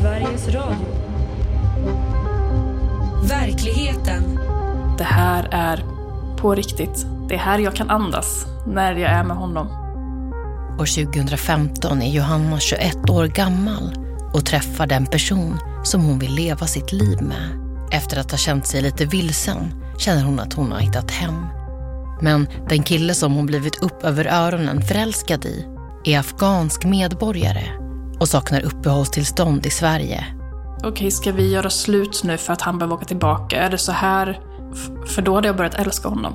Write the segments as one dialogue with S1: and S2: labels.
S1: Sveriges Radio. Verkligheten.
S2: Det här är på riktigt. Det är här jag kan andas när jag är med honom.
S3: År 2015 är Johanna 21 år gammal och träffar den person som hon vill leva sitt liv med. Efter att ha känt sig lite vilsen känner hon att hon har hittat hem. Men den kille som hon blivit upp över öronen förälskad i är afghansk medborgare och saknar uppehållstillstånd i Sverige.
S2: Okej, ska vi göra slut nu för att han behöver åka tillbaka? Är det så här? För då hade jag börjat älska honom.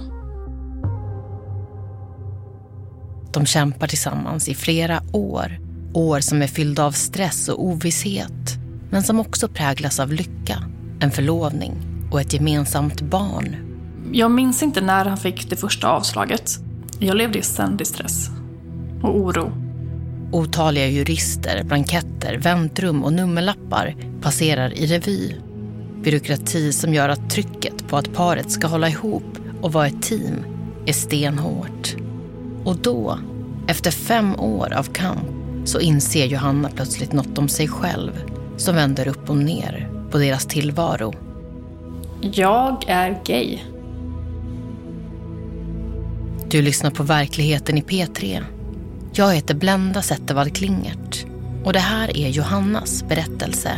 S3: De kämpar tillsammans i flera år. År som är fyllda av stress och ovisshet. Men som också präglas av lycka, en förlovning och ett gemensamt barn.
S2: Jag minns inte när han fick det första avslaget. Jag levde i ständig stress och oro.
S3: Otaliga jurister, blanketter, väntrum och nummerlappar passerar i revy. Byråkrati som gör att trycket på att paret ska hålla ihop och vara ett team är stenhårt. Och då, efter 5 år av kamp, så inser Johanna plötsligt något om sig själv som vänder upp och ner på deras tillvaro.
S2: Jag är gay.
S3: Du lyssnar på Verkligheten i P3. Jag heter Blenda Zettervall Klingert och det här är Johannas berättelse.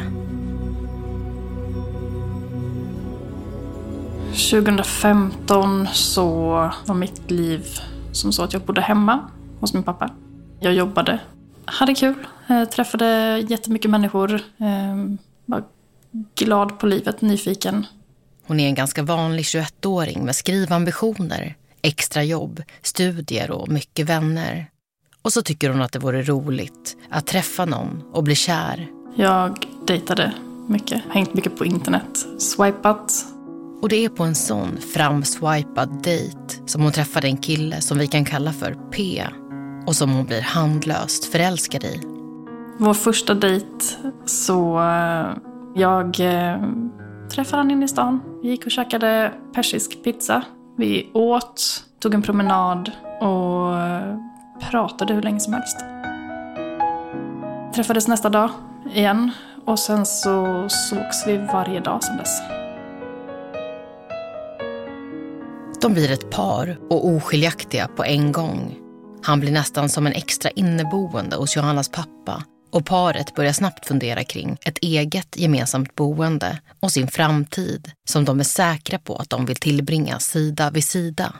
S2: 2015 så var mitt liv som så att jag bodde hemma hos min pappa. Jag jobbade, hade kul, träffade jättemycket människor, var glad på livet, nyfiken.
S3: Hon är en ganska vanlig 21-åring med skrivambitioner, extra jobb, studier och mycket vänner. Och så tycker hon att det vore roligt att träffa någon och bli kär.
S2: Jag dejtade mycket, hängt mycket på internet, swipat.
S3: Och det är på en sån framswipad dejt som hon träffade en kille som vi kan kalla för P. Och som hon blir handlöst förälskad i.
S2: Vår första dejt så jag träffade han in i stan. Vi gick och käkade persisk pizza. Vi åt, tog en promenad och pratade hur länge som helst. Träffades nästa dag igen och sen så sågs vi varje dag sedan dess.
S3: De blir ett par och oskiljaktiga på en gång. Han blir nästan som en extra inneboende hos Johannas pappa och paret börjar snabbt fundera kring ett eget gemensamt boende och sin framtid som de är säkra på att de vill tillbringa sida vid sida.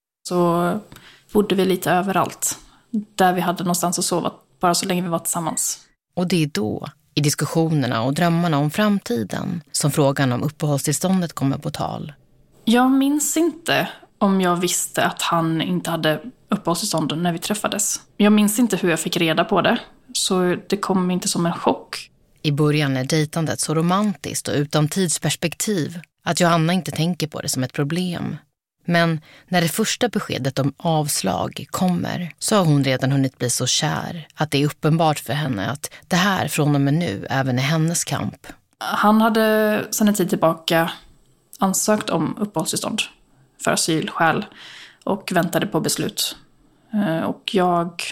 S2: Så bodde vi lite överallt där vi hade någonstans att sova bara så länge vi var tillsammans.
S3: Och det är då, i diskussionerna och drömmarna om framtiden, som frågan om uppehållstillståndet kommer på tal.
S2: Jag minns inte om jag visste att han inte hade uppehållstillstånd när vi träffades. Jag minns inte hur jag fick reda på det, så det kom inte som en chock.
S3: I början är dejtandet så romantiskt och utan tidsperspektiv att Johanna inte tänker på det som ett problem. Men när det första beskedet om avslag kommer så har hon redan hunnit bli så kär att det är uppenbart för henne att det här från och med nu även är hennes kamp.
S2: Han hade sedan en tid tillbaka ansökt om uppehållstillstånd för asylskäl och väntade på beslut. Och jag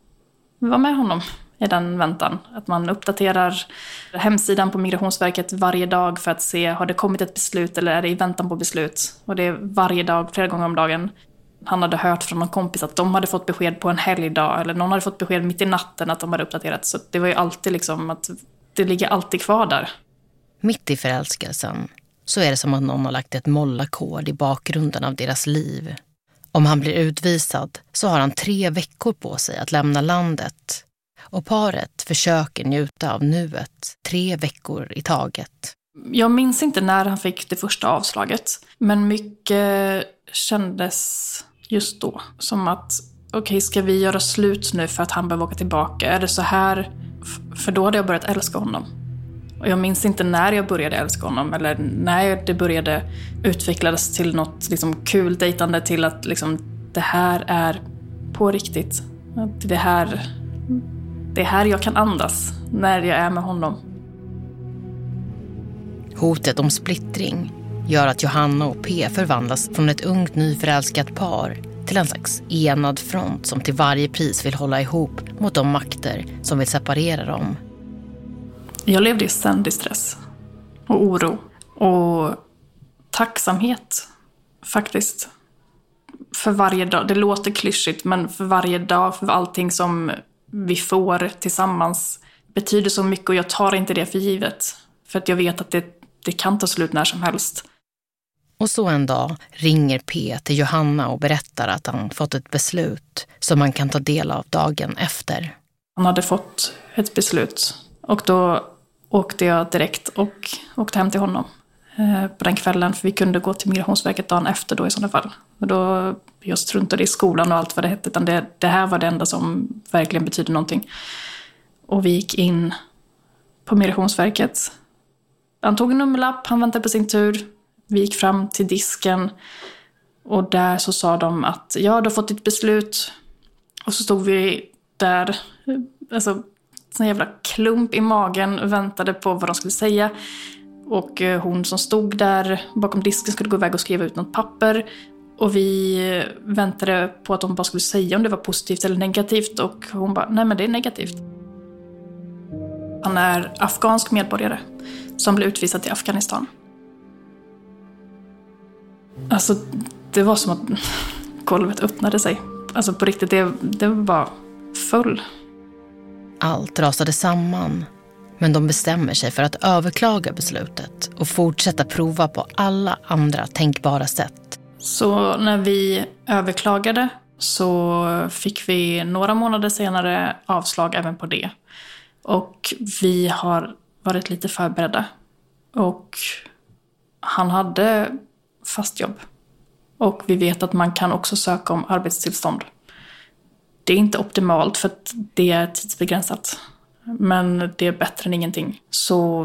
S2: var med honom i den väntan. Att man uppdaterar hemsidan på Migrationsverket varje dag för att se, har det kommit ett beslut eller är det i väntan på beslut? Och det är varje dag, flera gånger om dagen. Han hade hört från någon kompis att de hade fått besked på en helgdag eller någon hade fått besked mitt i natten att de hade uppdaterat. Så det var ju alltid liksom att det ligger alltid kvar där.
S3: Mitt i förälskelsen så är det som att någon har lagt ett mollakord i bakgrunden av deras liv. Om han blir utvisad så har han 3 veckor på sig att lämna landet. Och paret försöker njuta av nuet 3 veckor i taget.
S2: Jag minns inte när han fick det första avslaget. Men mycket kändes just då som att okej, ska vi göra slut nu för att han behöver åka tillbaka? Är det så här? För då hade jag börjat älska honom. Och jag minns inte när jag började älska honom eller när det började utvecklas till något liksom kul dejtande till att liksom, det här är på riktigt. Det är här jag kan andas när jag är med honom.
S3: Hotet om splittring gör att Johanna och P förvandlas från ett ungt nyförälskat par till en slags enad front som till varje pris vill hålla ihop mot de makter som vill separera dem.
S2: Jag levde i ständig stress och oro och tacksamhet faktiskt. För varje dag, det låter klyschigt, men för varje dag, för allting som vi får tillsammans betyder så mycket och jag tar inte det för givet. För att jag vet att det kan ta slut när som helst.
S3: Och så en dag ringer P till Johanna och berättar att han fått ett beslut som man kan ta del av dagen efter.
S2: Han hade fått ett beslut och då åkte jag direkt och åkte hem till honom på den kvällen. För vi kunde gå till Migrationsverket dagen efter då i sådana fall. Och då jag struntade i skolan och allt vad det hette. Utan det här var det enda som verkligen betydde någonting. Och vi gick in på Migrationsverket. Han tog en nummerlapp, han väntade på sin tur. Vi gick fram till disken. Och där så sa de att ja, du har fått ditt beslut. Och så stod vi där, alltså en jävla klump i magen och väntade på vad de skulle säga. Och hon som stod där bakom disken skulle gå iväg och skriva ut något papper. Och vi väntade på att de bara skulle säga om det var positivt eller negativt. Och hon bara, nej men det är negativt. Han är afghansk medborgare som blev utvisad till Afghanistan. Alltså det var som att golvet öppnade sig. Alltså på riktigt, det var bara full.
S3: Allt rasade samman, men de bestämmer sig för att överklaga beslutet och fortsätta prova på alla andra tänkbara sätt.
S2: Så när vi överklagade så fick vi några månader senare avslag även på det. Och vi har varit lite förberedda. Och han hade fast jobb. Och vi vet att man kan också söka om arbetstillstånd. Det är inte optimalt för att det är tidsbegränsat. Men det är bättre än ingenting. Så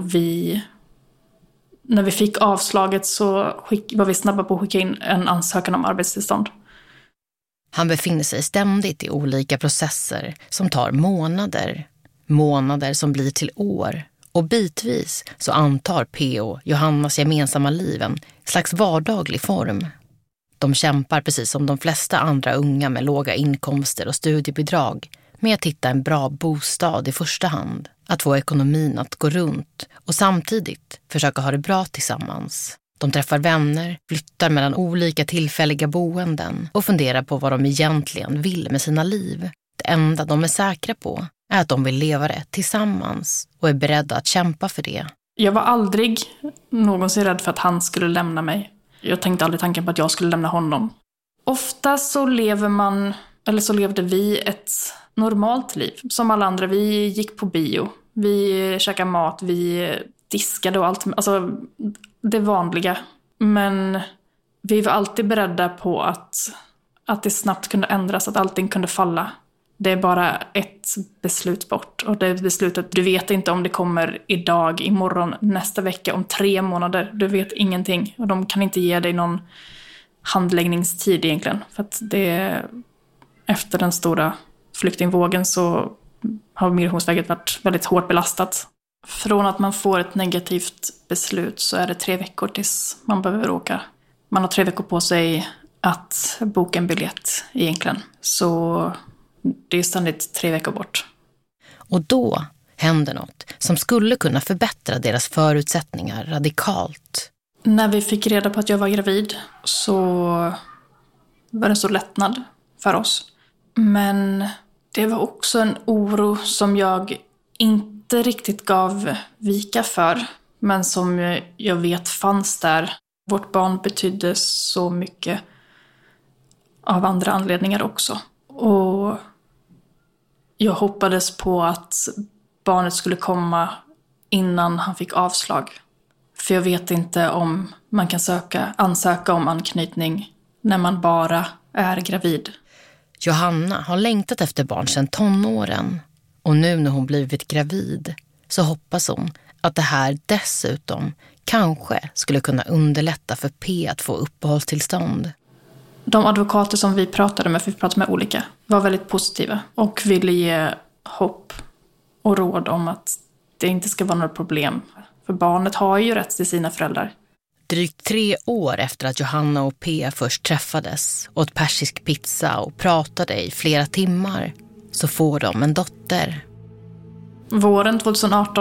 S2: när vi fick avslaget så var vi snabba på att skicka in en ansökan om arbetstillstånd.
S3: Han befinner sig ständigt i olika processer som tar månader. Månader som blir till år. Och bitvis så antar P.O. Johannas gemensamma liv en slags vardaglig form. De kämpar precis som de flesta andra unga med låga inkomster och studiebidrag med att hitta en bra bostad i första hand, att få ekonomin att gå runt och samtidigt försöka ha det bra tillsammans. De träffar vänner, flyttar mellan olika tillfälliga boenden och funderar på vad de egentligen vill med sina liv. Det enda de är säkra på är att de vill leva det tillsammans och är beredda att kämpa för det.
S2: Jag var aldrig någonsin rädd för att han skulle lämna mig. Jag tänkte aldrig tanken på att jag skulle lämna honom. Ofta så så levde vi ett normalt liv. Som alla andra, vi gick på bio. Vi käkade mat, vi diskade och allt. Alltså det vanliga. Men vi var alltid beredda på att det snabbt kunde ändras, att allting kunde falla. Det är bara ett beslut bort. Och det är beslutet, du vet inte om det kommer idag, imorgon, nästa vecka, om 3 månader. Du vet ingenting. Och de kan inte ge dig någon handläggningstid egentligen. För att efter den stora flyktingvågen så har Migrationsverket varit väldigt hårt belastat. Från att man får ett negativt beslut så är det 3 veckor tills man behöver åka. Man har 3 veckor på sig att boka en biljett egentligen. Så det är ständigt 3 veckor bort.
S3: Och då händer något som skulle kunna förbättra deras förutsättningar radikalt.
S2: När vi fick reda på att jag var gravid så var det så lättnad för oss. Men det var också en oro som jag inte riktigt gav vika för. Men som jag vet fanns där. Vårt barn betydde så mycket av andra anledningar också. Och jag hoppades på att barnet skulle komma innan han fick avslag. För jag vet inte om man kan ansöka om anknytning när man bara är gravid.
S3: Johanna har längtat efter barn sedan tonåren. Och nu när hon blivit gravid så hoppas hon att det här dessutom kanske skulle kunna underlätta för P att få uppehållstillstånd.
S2: De advokater som vi pratade med, för vi pratade med olika, var väldigt positiva och ville ge hopp och råd om att det inte ska vara några problem. För barnet har ju rätt till sina föräldrar.
S3: Drygt 3 år efter att Johanna och P först träffades, åt persisk pizza och pratade i flera timmar, så får de en dotter.
S2: Våren 2018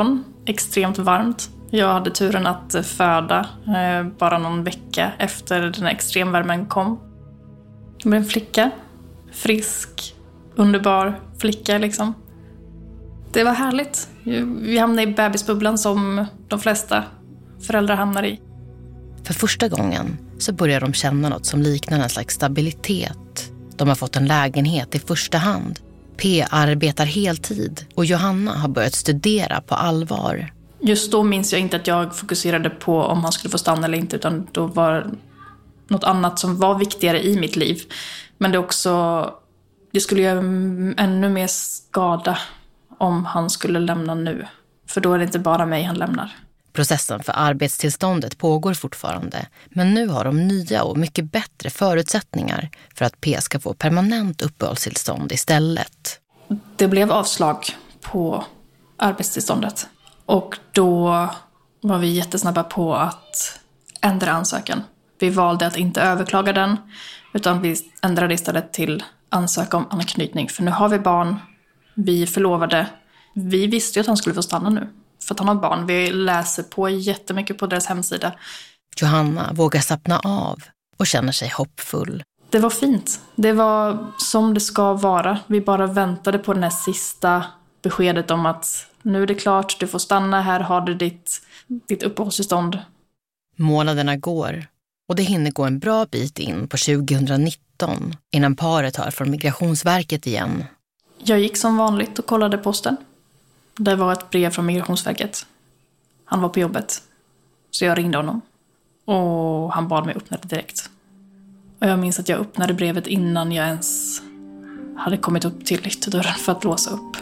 S2: extremt varmt. Jag hade turen att föda bara någon vecka efter den här extremvärmen kom. Det blev en flicka. Frisk, underbar flicka liksom. Det var härligt. Vi hamnade i bebisbubblan som de flesta föräldrar hamnar i.
S3: För första gången så börjar de känna något som liknar en slags stabilitet. De har fått en lägenhet i första hand. P arbetar heltid och Johanna har börjat studera på allvar.
S2: Just då minns jag inte att jag fokuserade på om han skulle få stanna eller inte, utan då var något annat som var viktigare i mitt liv. Men det skulle göra ännu mer skada om han skulle lämna nu. För då är det inte bara mig han lämnar.
S3: Processen för arbetstillståndet pågår fortfarande, men nu har de nya och mycket bättre förutsättningar för att P ska få permanent uppehållstillstånd istället.
S2: Det blev avslag på arbetstillståndet. Och då var vi jättesnabba på att ändra ansökan. Vi valde att inte överklaga den, utan vi ändrade istället till ansöka om anknytning. För nu har vi barn, vi förlovade. Vi visste ju att han skulle få stanna nu, för att han har barn. Vi läser på jättemycket på deras hemsida.
S3: Johanna vågar slappna av och känner sig hoppfull.
S2: Det var fint. Det var som det ska vara. Vi bara väntade på den här sista beskedet om att nu är det klart, du får stanna, här har du ditt uppehållstillstånd.
S3: Månaderna går och det hinner gå en bra bit in på 2019 innan paret hör från Migrationsverket igen.
S2: Jag gick som vanligt och kollade posten. Det var ett brev från Migrationsverket. Han var på jobbet. Så jag ringde honom. Och han bad mig öppna det direkt. Och jag minns att jag öppnade brevet innan jag ens hade kommit upp till ytterdörren för att låsa upp.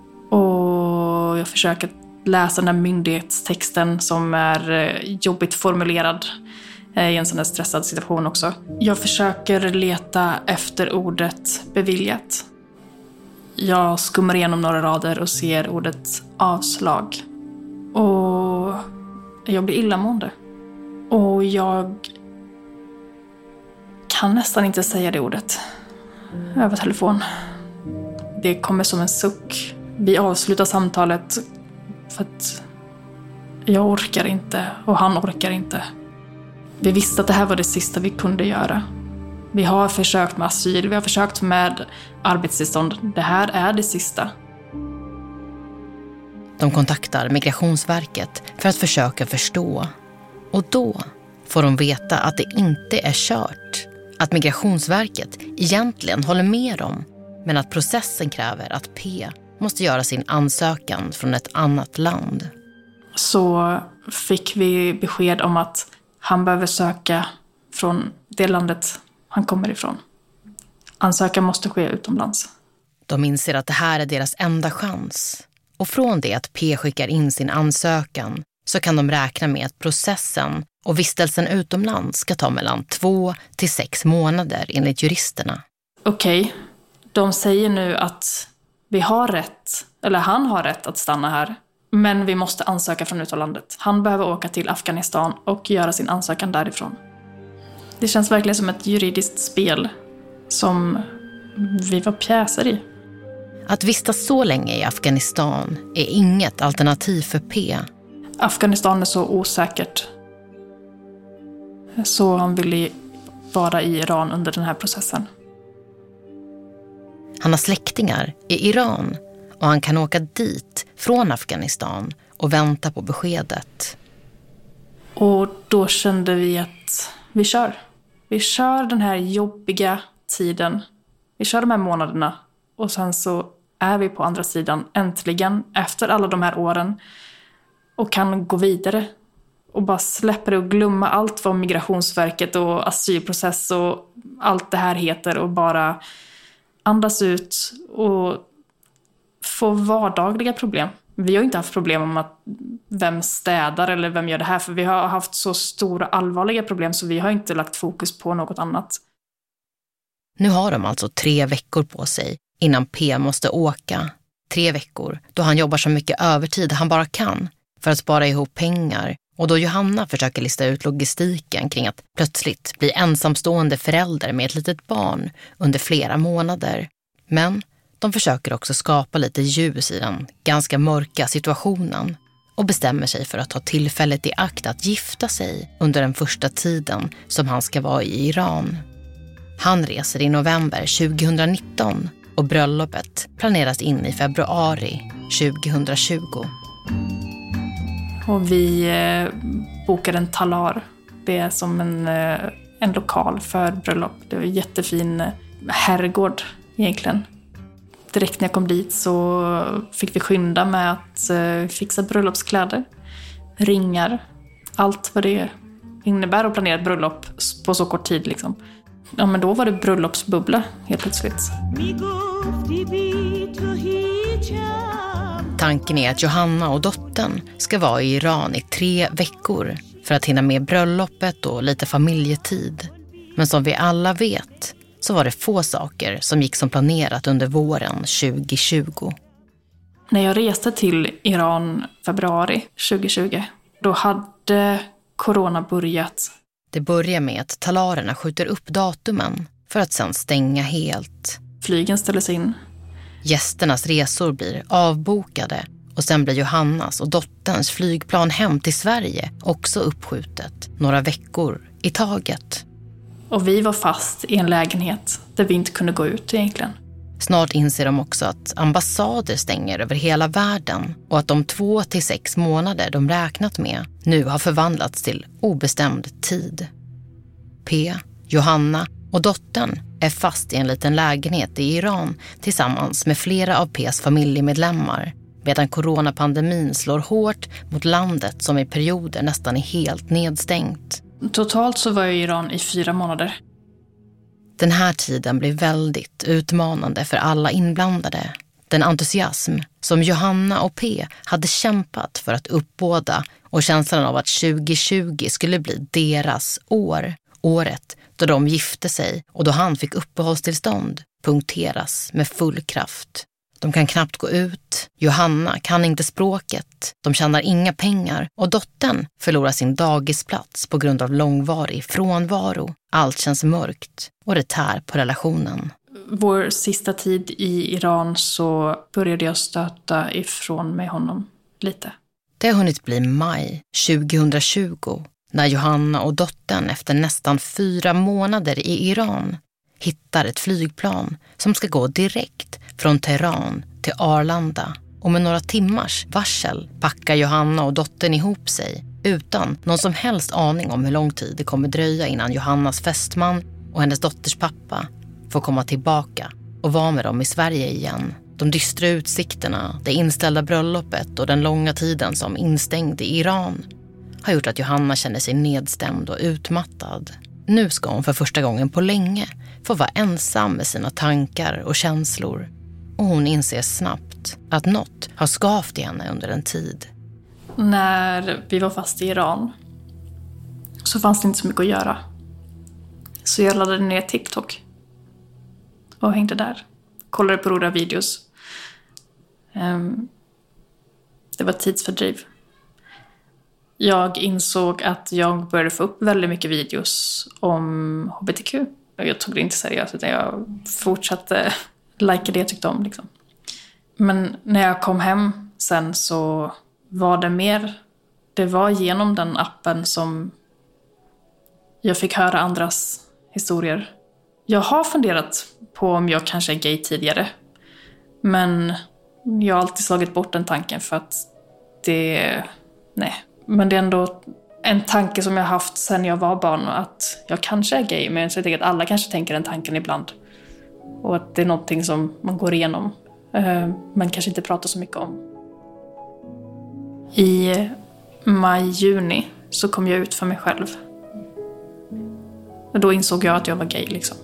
S2: Och jag försöker läsa den här myndighetstexten som är jobbigt formulerad i en sån här stressad situation också. Jag försöker leta efter ordet beviljat. Jag skummar igenom några rader och ser ordet avslag. Och jag blir illamående. Och jag kan nästan inte säga det ordet över telefon. Det kommer som en suck. Vi avslutar samtalet för att jag orkar inte och han orkar inte. Vi visste att det här var det sista vi kunde göra. Vi har försökt med asyl, vi har försökt med arbetstillstånd. Det här är det sista.
S3: De kontaktar Migrationsverket för att försöka förstå. Och då får de veta att det inte är kört. Att Migrationsverket egentligen håller med dem, men att processen kräver att P måste göra sin ansökan från ett annat land.
S2: Så fick vi besked om att han behöver söka från det landet han kommer ifrån. Ansökan måste ske utomlands.
S3: De inser att det här är deras enda chans. Och från det att P skickar in sin ansökan så kan de räkna med att processen och vistelsen utomlands ska ta mellan 2 till 6 månader enligt juristerna.
S2: Okej, de säger nu att vi har rätt, eller han har rätt att stanna här. Men vi måste ansöka från utlandet. Han behöver åka till Afghanistan och göra sin ansökan därifrån. Det känns verkligen som ett juridiskt spel som vi var pjäser i.
S3: Att vistas så länge i Afghanistan är inget alternativ för P.
S2: Afghanistan är så osäkert. Så han ville vara i Iran under den här processen.
S3: Han har släktingar i Iran och han kan åka dit från Afghanistan och vänta på beskedet.
S2: Och då kände vi att vi kör. Vi kör den här jobbiga tiden. Vi kör de här månaderna. Och sen så är vi på andra sidan äntligen efter alla de här åren. Och kan gå vidare. Och bara släppa det och glömma allt vad Migrationsverket och asylprocess och allt det här heter. Och bara andas ut och få vardagliga problem. Vi har inte haft problem om att vem städar eller vem gör det här. För vi har haft så stora allvarliga problem så vi har inte lagt fokus på något annat.
S3: Nu har de alltså 3 veckor på sig innan P måste åka. 3 veckor då han jobbar så mycket övertid han bara kan för att spara ihop pengar. Och då Johanna försöker lista ut logistiken kring att plötsligt bli ensamstående förälder med ett litet barn under flera månader. Men de försöker också skapa lite ljus i den ganska mörka situationen. och bestämmer sig för att ta tillfället i akt att gifta sig under den första tiden som han ska vara i Iran. Han reser i november 2019 och bröllopet planeras in i februari 2020.
S2: Och vi bokade en talar. Det är som en lokal för bröllop. Det var en jättefin herrgård egentligen. Direkt när jag kom dit så fick vi skynda med att fixa bröllopskläder, ringar, allt vad det innebär att planera ett bröllop på så kort tid liksom. Ja, men då var det bröllopsbubbla helt plötsligt.
S3: Tanken är att Johanna och dottern ska vara i Iran i 3 veckor för att hinna med bröllopet och lite familjetid. Men som vi alla vet så var det få saker som gick som planerat under våren 2020.
S2: När jag reste till Iran februari 2020, då hade corona börjat.
S3: Det börjar med att talarerna skjuter upp datumen för att sedan stänga helt.
S2: Flygen ställdes in.
S3: Gästernas resor blir avbokade och sen blir Johannas och dotterns flygplan hem till Sverige också uppskjutet några veckor i taget.
S2: Och vi var fast i en lägenhet där vi inte kunde gå ut egentligen.
S3: Snart inser de också att ambassader stänger över hela världen och att de 2 till 6 månader de räknat med nu har förvandlats till obestämd tid. P, Johanna och dottern är fast i en liten lägenhet i Iran tillsammans med flera av P's familjemedlemmar medan coronapandemin slår hårt mot landet som i perioder nästan är helt nedstängt.
S2: Totalt så var jag i Iran i 4 månader.
S3: Den här tiden blev väldigt utmanande för alla inblandade. Den entusiasm som Johanna och P hade kämpat för att uppbåda och känslan av att 2020 skulle bli deras år. Året då de gifte sig och då han fick uppehållstillstånd punkteras med full kraft. De kan knappt gå ut. Johanna kan inte språket. De tjänar inga pengar. Och dottern förlorar sin dagisplats på grund av långvarig frånvaro. Allt känns mörkt och det tär på relationen.
S2: Vår sista tid i Iran så började jag stöta ifrån mig honom lite.
S3: Det har hunnit bli maj 2020 när Johanna och dottern efter nästan 4 månader i Iran hittar ett flygplan som ska gå direkt från Teheran till Arlanda. Och med några timmars varsel packar Johanna och dottern ihop sig utan någon som helst aning om hur lång tid det kommer dröja innan Johannas fästman och hennes dotters pappa får komma tillbaka och vara med dem i Sverige igen. De dystra utsikterna, det inställda bröllopet och den långa tiden som instängd i Iran har gjort att Johanna känner sig nedstämd och utmattad. Nu ska hon för första gången på länge få vara ensam med sina tankar och känslor. Och hon inser snabbt att något har skavt i henne under en tid.
S2: När vi var fast i Iran så fanns det inte så mycket att göra. Så jag laddade ner TikTok och hängde där. Kollade på roliga videos. Det var tidsfördriv. Jag insåg att jag började få upp väldigt mycket videos om HBTQ. Jag tog det inte seriöst utan jag fortsatte likea det jag tyckte om. Liksom. Men när jag kom hem sen så var det mer... Det var genom den appen som jag fick höra andras historier. Jag har funderat på om jag kanske är gay tidigare. Men jag har alltid slagit bort den tanken för att det... Nej. Men det är ändå en tanke som jag har haft sedan jag var barn. Att jag kanske är gay. Men jag tänker att alla kanske tänker den tanken ibland. Och att det är någonting som man går igenom. Men kanske inte pratar så mycket om. I maj-juni så kom jag ut för mig själv. Och då insåg jag att jag var gay liksom.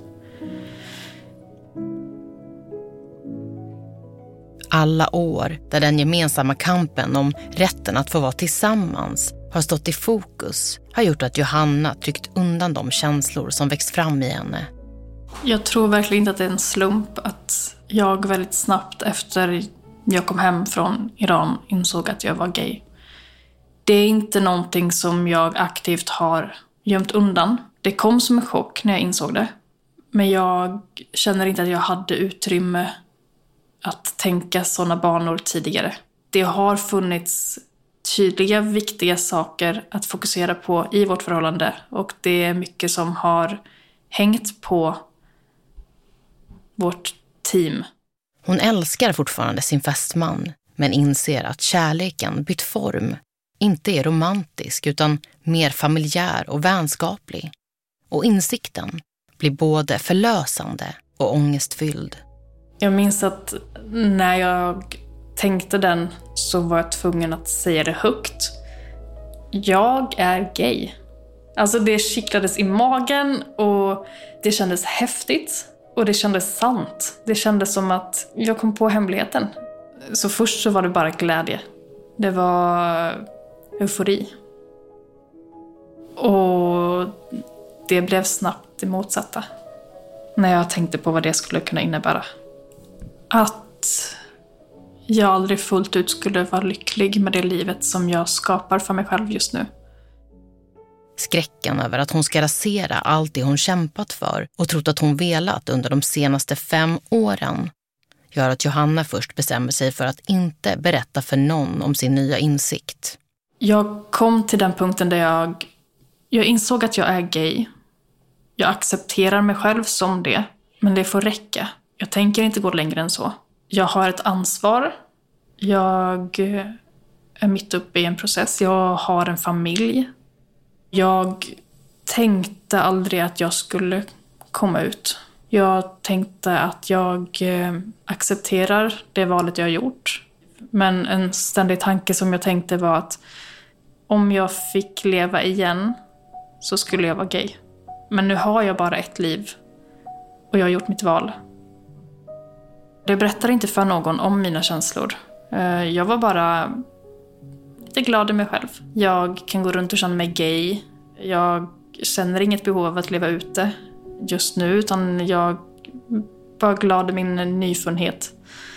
S3: Alla år där den gemensamma kampen om rätten att få vara tillsammans har stått i fokus har gjort att Johanna tryckt undan de känslor som växt fram i henne.
S2: Jag tror verkligen inte att det är en slump att jag väldigt snabbt efter jag kom hem från Iran insåg att jag var gay. Det är inte någonting som jag aktivt har gömt undan. Det kom som en chock när jag insåg det. Men jag känner inte att jag hade utrymme att tänka sådana banor tidigare. Det har funnits tydliga, viktiga saker att fokusera på i vårt förhållande. Och det är mycket som har hängt på vårt team.
S3: Hon älskar fortfarande sin fästman, men inser att kärleken bytt form. Inte är romantisk utan mer familjär och vänskaplig. Och insikten blir både förlösande och ångestfylld.
S2: Jag minns att när jag tänkte den så var jag tvungen att säga det högt. Jag är gay. Alltså det kittlades i magen och det kändes häftigt och det kändes sant. Det kändes som att jag kom på hemligheten. Så först så var det bara glädje. Det var eufori. Och det blev snabbt det motsatta. När jag tänkte på vad det skulle kunna innebära. Att jag aldrig fullt ut skulle vara lycklig med det livet som jag skapar för mig själv just nu.
S3: Skräcken över att hon ska rasera allt det hon kämpat för och trott att hon velat under de senaste 5 åren gör att Johanna först bestämmer sig för att inte berätta för någon om sin nya insikt.
S2: Jag kom till den punkten där jag insåg att jag är gay. Jag accepterar mig själv som det, men det får räcka. Jag tänker inte gå längre än så. Jag har ett ansvar. Jag är mitt uppe i en process. Jag har en familj. Jag tänkte aldrig att jag skulle komma ut. Jag tänkte att jag accepterar det valet jag har gjort. Men en ständig tanke som jag tänkte var att om jag fick leva igen så skulle jag vara gay. Men nu har jag bara ett liv och jag har gjort mitt val. Jag berättar inte för någon om mina känslor. Jag var bara lite glad i mig själv. Jag kan gå runt och känna mig gay. Jag känner inget behov av att leva ute just nu, utan jag var glad i min nyfunhet.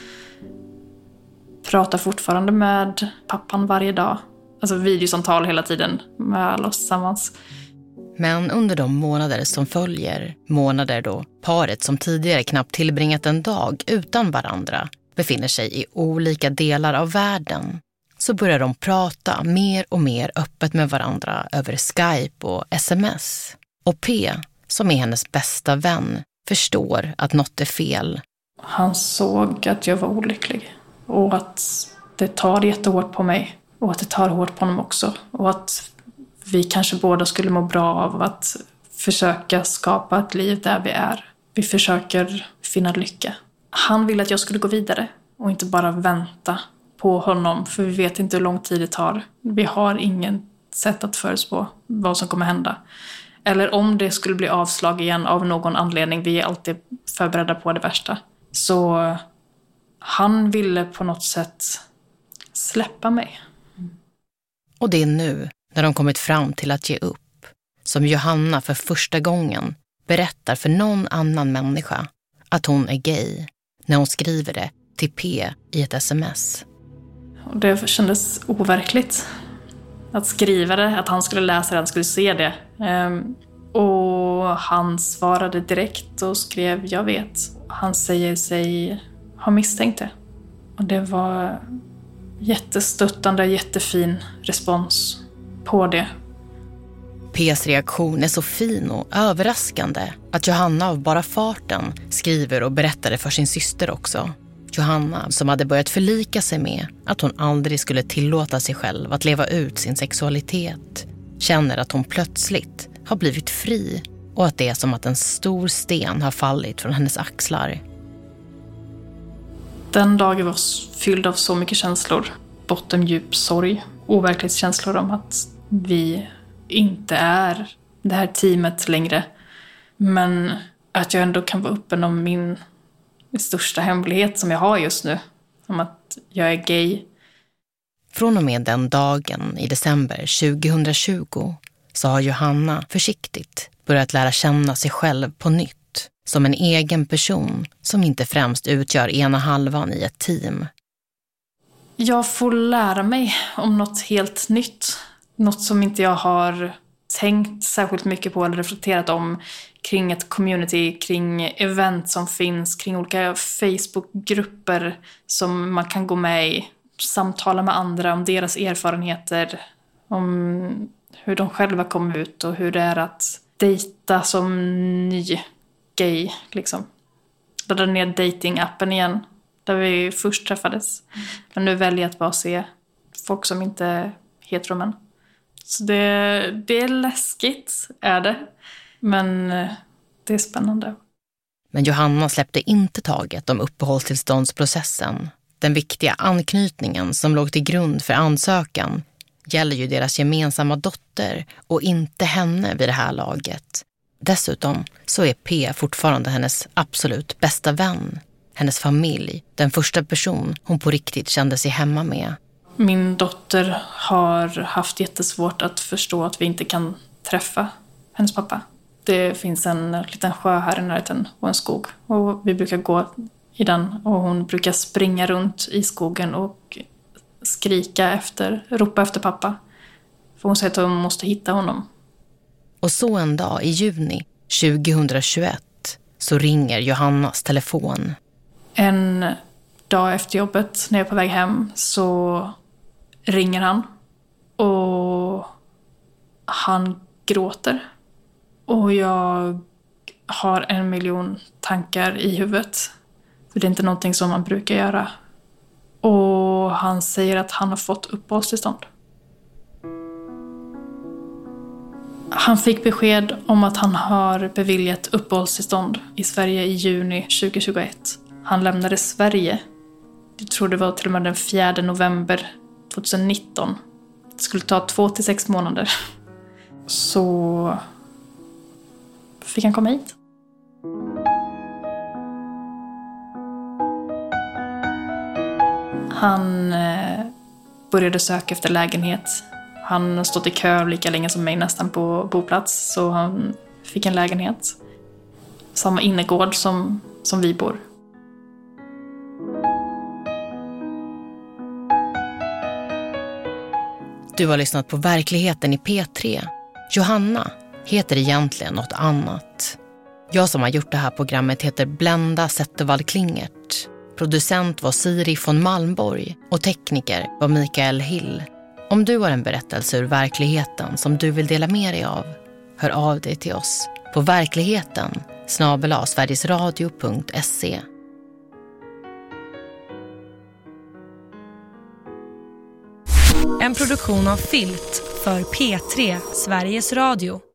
S2: Pratar fortfarande med pappan varje dag. Alltså videosamtal hela tiden med alla oss tillsammans.
S3: Men under de månader som följer, månader då paret som tidigare knappt tillbringat en dag utan varandra befinner sig i olika delar av världen, så börjar de prata mer och mer öppet med varandra över Skype och sms. Och P, som är hennes bästa vän, förstår att något är fel.
S2: Han såg att jag var olycklig och att det tar jättehårt på mig och att det tar hårt på honom också. Och att vi kanske båda skulle må bra av att försöka skapa ett liv där vi är. Vi försöker finna lycka. Han ville att jag skulle gå vidare och inte bara vänta på honom, för vi vet inte hur lång tid det tar. Vi har ingen sätt att förutspå vad som kommer hända. Eller om det skulle bli avslag igen av någon anledning. Vi är alltid förberedda på det värsta. Så han ville på något sätt släppa mig.
S3: Och det är nu, när de kommit fram till att ge upp, som Johanna för första gången berättar för någon annan människa att hon är gay, när hon skriver det till P i ett sms.
S2: Och det kändes overkligt att skriva det, att han skulle läsa det, han skulle se det. Och han svarade direkt och skrev, jag vet. Han säger sig ha misstänkt det. Och det var jättestöttande, jättefin respons på det.
S3: P's reaktion är så fin och överraskande att Johanna av bara farten skriver och berättar det för sin syster också. Johanna, som hade börjat förlika sig med att hon aldrig skulle tillåta sig själv att leva ut sin sexualitet, känner att hon plötsligt har blivit fri och att det är som att en stor sten har fallit från hennes axlar.
S2: Den dagen var fylld av så mycket känslor. Bottendjup sorg, overklighetskänslor om att vi inte är det här teamet längre. Men att jag ändå kan vara öppen om min största hemlighet som jag har just nu. Om att jag är gay.
S3: Från och med den dagen i december 2020 så har Johanna försiktigt börjat lära känna sig själv på nytt. Som en egen person som inte främst utgör ena halvan i ett team.
S2: Jag får lära mig om något helt nytt. Något som inte jag har tänkt särskilt mycket på eller reflekterat om kring ett community, kring event som finns, kring olika Facebook-grupper som man kan gå med i, samtala med andra om deras erfarenheter, om hur de själva kom ut och hur det är att dejta som ny gay. Liksom. Laddade ner datingappen igen, där vi först träffades. Men nu väljer jag att bara se folk som inte är heteromän. Så det är läskigt, är det. Men det är spännande.
S3: Men Johanna släppte inte taget om uppehållstillståndsprocessen. Den viktiga anknytningen som låg till grund för ansökan gäller ju deras gemensamma dotter och inte henne vid det här laget. Dessutom så är P fortfarande hennes absolut bästa vän. Hennes familj, den första person hon på riktigt kände sig hemma med.
S2: Min dotter har haft jättesvårt att förstå att vi inte kan träffa hennes pappa. Det finns en liten sjö här i närheten och en skog. Och vi brukar gå i den och hon brukar springa runt i skogen och ropa efter pappa. För hon säger att hon måste hitta honom.
S3: Och så en dag i juni 2021 så ringer Johannas telefon.
S2: En dag efter jobbet när jag är på väg hem så ringer han. Och han gråter. Och jag har 1 miljon tankar i huvudet. För det är inte någonting som man brukar göra. Och han säger att han har fått uppehållstillstånd. Han fick besked om att han har beviljat uppehållstillstånd i Sverige i juni 2021. Han lämnade Sverige. Jag tror det var till och med den 4 november 2019. Det skulle ta 2 till 6 månader. Så fick han komma hit. Han började söka efter lägenhet. Han har stått i kö lika länge som mig nästan på boplats. Så han fick en lägenhet. Samma innergård som vi bor.
S3: Du har lyssnat på Verkligheten i P3. Johanna heter egentligen något annat. Jag som har gjort det här programmet heter Blenda Zettervall Klingert. Producent var Siri von Malmborg och tekniker var Mikael Hill. Om du har en berättelse ur verkligheten som du vill dela med dig av, hör av dig till oss på verkligheten@sverigesradio.se.
S1: En produktion av Filt för P3 Sveriges Radio.